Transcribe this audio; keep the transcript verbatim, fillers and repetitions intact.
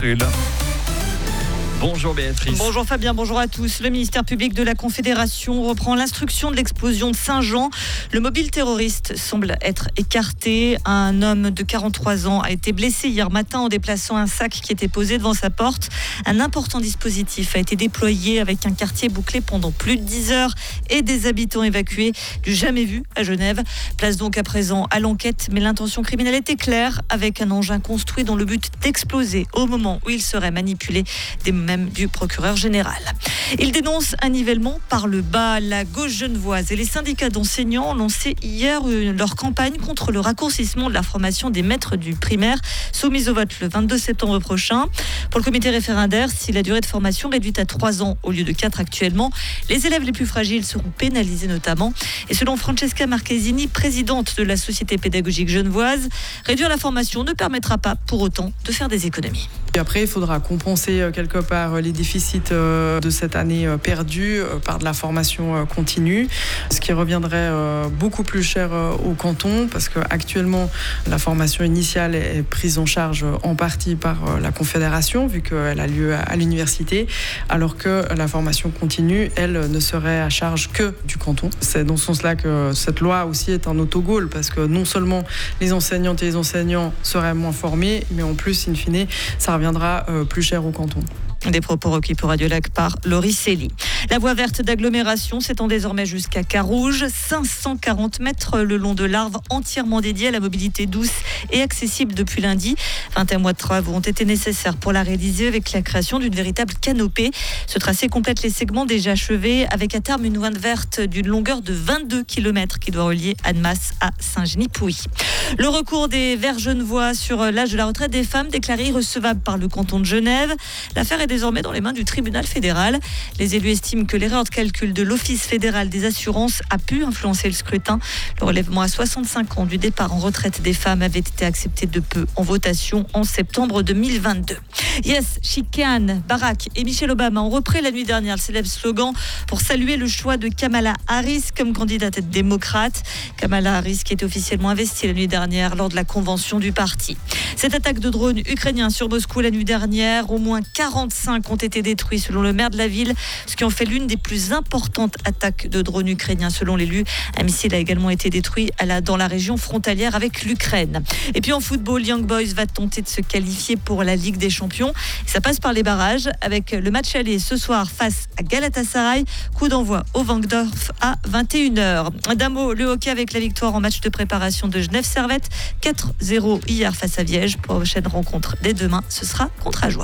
Bonjour Béatrice. Bonjour Fabien, bonjour à tous. Le ministère public de la Confédération reprend l'instruction de l'explosion de Saint-Jean. Le mobile terroriste semble être écarté. Un homme de quarante-trois ans a été blessé hier matin en déplaçant un sac qui était posé devant sa porte. Un important dispositif a été déployé avec un quartier bouclé pendant plus de dix heures et des habitants évacués du jamais vu à Genève. Place donc à présent à l'enquête, mais l'intention criminelle était claire, avec un engin construit dans le but d'exploser au moment où il serait manipulé, des même du procureur général. Il dénonce un nivellement par le bas. La gauche genevoise et les syndicats d'enseignants ont lancé hier leur campagne contre le raccourcissement de la formation des maîtres du primaire, soumise au vote le vingt-deux septembre prochain. Pour le comité référendaire, si la durée de formation réduite à trois ans au lieu de quatre actuellement, les élèves les plus fragiles seront pénalisés notamment. Et selon Francesca Marchesini, présidente de la Société pédagogique genevoise, réduire la formation ne permettra pas pour autant de faire des économies. Et après, il faudra compenser quelque part les déficits de cette année perdue par de la formation continue, ce qui reviendrait beaucoup plus cher au canton, parce qu'actuellement, la formation initiale est prise en charge en partie par la Confédération, vu qu'elle a lieu à l'université, alors que la formation continue, elle, ne serait à charge que du canton. C'est dans ce sens-là que cette loi aussi est un autogol, parce que non seulement les enseignantes et les enseignants seraient moins formés, mais en plus, in fine, ça reviendra plus cher au canton. Des propos recueillis pour Radio Lac par Laurie Célie. La voie verte d'agglomération s'étend désormais jusqu'à Carouge. cinq cent quarante mètres le long de l'Arve, entièrement dédié à la mobilité douce et accessible depuis lundi. vingt et un mois de travaux ont été nécessaires pour la réaliser, avec la création d'une véritable canopée. Ce tracé complète les segments déjà achevés, avec à terme une voie verte d'une longueur de vingt-deux kilomètres qui doit relier Annemasse à Saint-Genis-Pouilly. Le recours des Verts genevois sur l'âge de la retraite des femmes déclaré irrecevable par le canton de Genève. L'affaire est désormais dans les mains du tribunal fédéral. Les élus estiment que l'erreur de calcul de l'Office fédéral des assurances a pu influencer le scrutin. Le relèvement à soixante-cinq ans du départ en retraite des femmes avait été accepté de peu en votation en septembre deux mille vingt-deux. Yes, Chicane, Barack et Michelle Obama ont repris la nuit dernière le célèbre slogan pour saluer le choix de Kamala Harris comme candidate démocrate. Kamala Harris qui était officiellement investie la nuit dernière lors de la convention du parti. Cette attaque de drone ukrainien sur Moscou la nuit dernière, au moins quarante-cinq ont été détruits selon le maire de la ville, ce qui en fait l'une des plus importantes attaques de drones ukrainiens selon l'élu. Un missile a également été détruit à la, dans la région frontalière avec l'Ukraine. Et puis en football, Young Boys va tenter de se qualifier pour la Ligue des Champions. Ça passe par les barrages avec le match aller ce soir face à Galatasaray. Coup d'envoi au Wankdorf à vingt et une heures. D'un mot, le hockey avec la victoire en match de préparation de Genève Servette quatre zéro hier face à Viège. Prochaine rencontre dès demain, ce sera contre Ajoie.